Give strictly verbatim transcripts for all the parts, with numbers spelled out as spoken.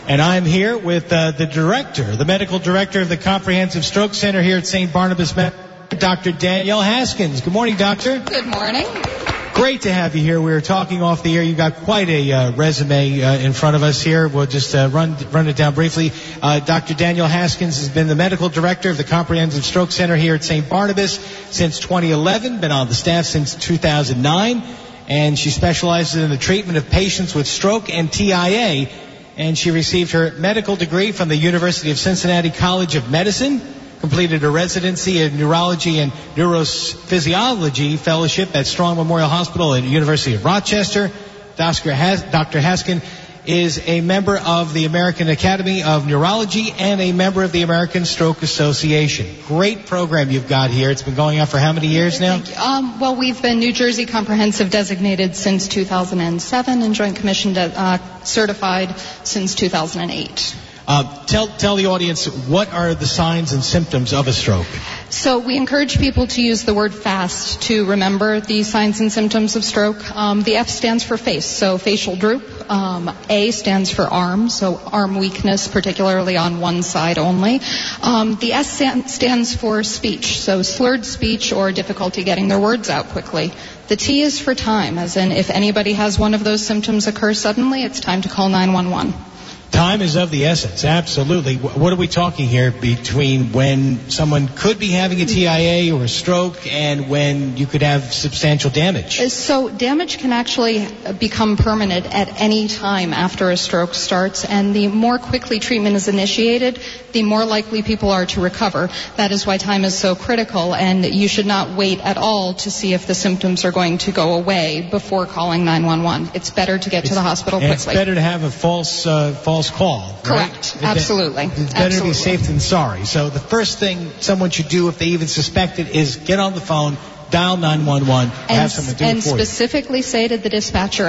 And I'm here with uh, the director, the medical director of the Comprehensive Stroke Center here at Saint Barnabas Medical, Doctor Danielle Haskins. Good morning, doctor. Good morning. Great to have you here. We were talking off the air. You've got quite a uh, resume uh, in front of us here. We'll just uh, run run it down briefly. Uh, Doctor Danielle Haskins has been the medical director of the Comprehensive Stroke Center here at Saint Barnabas since twenty eleven, been on the staff since two thousand nine, and she specializes in the treatment of patients with stroke and T I A. And she received her medical degree from the University of Cincinnati College of Medicine, completed a residency in neurology and neurophysiology fellowship at Strong Memorial Hospital at the University of Rochester. Doctor Has- Doctor Haskin is a member of the American Academy of Neurology and a member of the American Stroke Association. Great program you've got here. It's been going on for how many years now? Thank you. Um, well, we've been New Jersey Comprehensive designated since two thousand seven and Joint Commission de- uh, certified since two thousand eight. Uh, tell tell the audience, what are the signs and symptoms of a stroke? So we encourage people to use the word FAST to remember the signs and symptoms of stroke. Um, the F stands for face, so facial droop. Um, A stands for arm, so arm weakness, particularly on one side only. Um, the S stands for speech, so slurred speech or difficulty getting their words out quickly. The T is for time, as in if anybody has one of those symptoms occur suddenly, it's time to call nine one one. Time is of the essence, absolutely. What are we talking here between when someone could be having a T I A or a stroke and when you could have substantial damage? So damage can actually become permanent at any time after a stroke starts, and the more quickly treatment is initiated, the more likely people are to recover. That is why time is so critical, and you should not wait at all to see if the symptoms are going to go away before calling nine one one. It's better to get it's, to the hospital and quickly. It's better to have a false uh, false call. Correct. Right? Absolutely. It's better Absolutely. to be safe than sorry. So the first thing someone should do if they even suspect it is get on the phone, dial nine one one, and have someone do and it for specifically you. say to the dispatcher,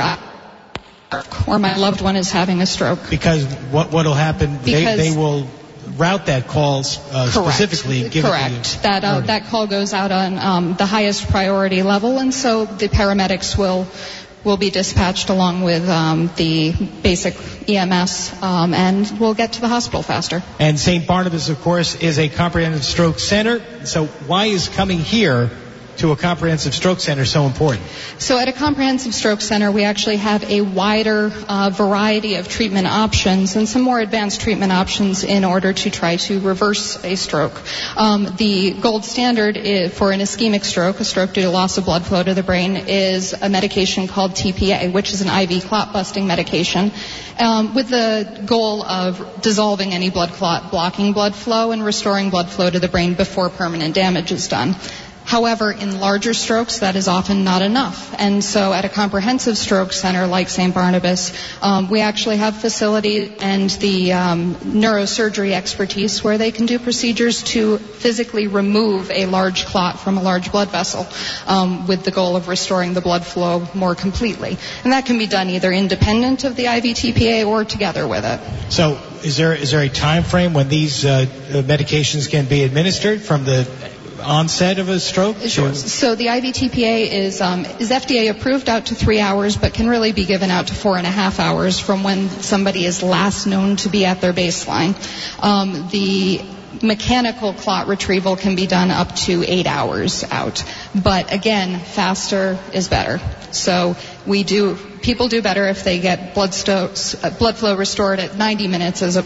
or my loved one is having a stroke. Because what what'll happen, Because they, they will route that call uh, specifically. And give Correct. It to you. That uh, that call goes out on um, the highest priority level, and so the paramedics will will be dispatched along with um, the basic E M S, um, and we'll get to the hospital faster. And Saint Barnabas, of course, is a comprehensive stroke center. So why is coming here to a comprehensive stroke center so important? So at a comprehensive stroke center, we actually have a wider uh, variety of treatment options and some more advanced treatment options in order to try to reverse a stroke. Um, the gold standard is, for an ischemic stroke, a stroke due to loss of blood flow to the brain, is a medication called T P A, which is an I V clot-busting medication, um, with the goal of dissolving any blood clot, blocking blood flow, and restoring blood flow to the brain before permanent damage is done. However, in larger strokes, that is often not enough. And so at a comprehensive stroke center like Saint Barnabas, um, we actually have facility and the um, neurosurgery expertise where they can do procedures to physically remove a large clot from a large blood vessel um, with the goal of restoring the blood flow more completely. And that can be done either independent of the I V T P A or together with it. So is there is there a time frame when these uh, medications can be administered from the onset of a stroke? Sure. So the I V T P A is um, is F D A approved out to three hours, but can really be given out to four and a half hours from when somebody is last known to be at their baseline. Um, the mechanical clot retrieval can be done up to eight hours out, but again, faster is better. So we do people do better if they get blood sto- blood flow restored at ninety minutes as a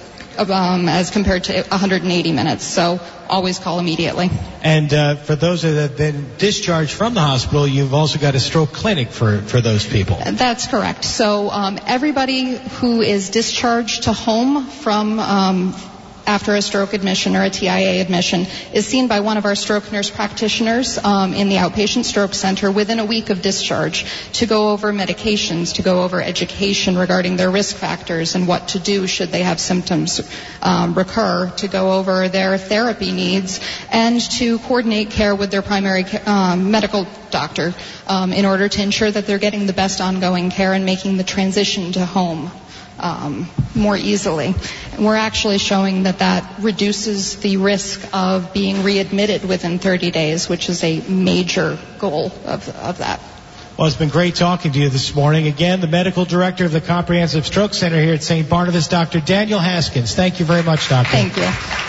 Um, as compared to one hundred eighty minutes. So always call immediately. And uh, for those that have been discharged from the hospital, you've also got a stroke clinic for, for those people. That's correct. So um, everybody who is discharged to home from um, after a stroke admission or a T I A admission is seen by one of our stroke nurse practitioners um, in the outpatient stroke center within a week of discharge to go over medications, to go over education regarding their risk factors and what to do should they have symptoms um, recur, to go over their therapy needs, and to coordinate care with their primary um, medical doctor um, in order to ensure that they're getting the best ongoing care and making the transition to home Um, more easily. And we're actually showing that that reduces the risk of being readmitted within thirty days, which is a major goal of, of that. Well, it's been great talking to you this morning. Again, the medical director of the Comprehensive Stroke Center here at Saint Barnabas, Doctor Daniel Haskins. Thank you very much, Doctor. Thank you.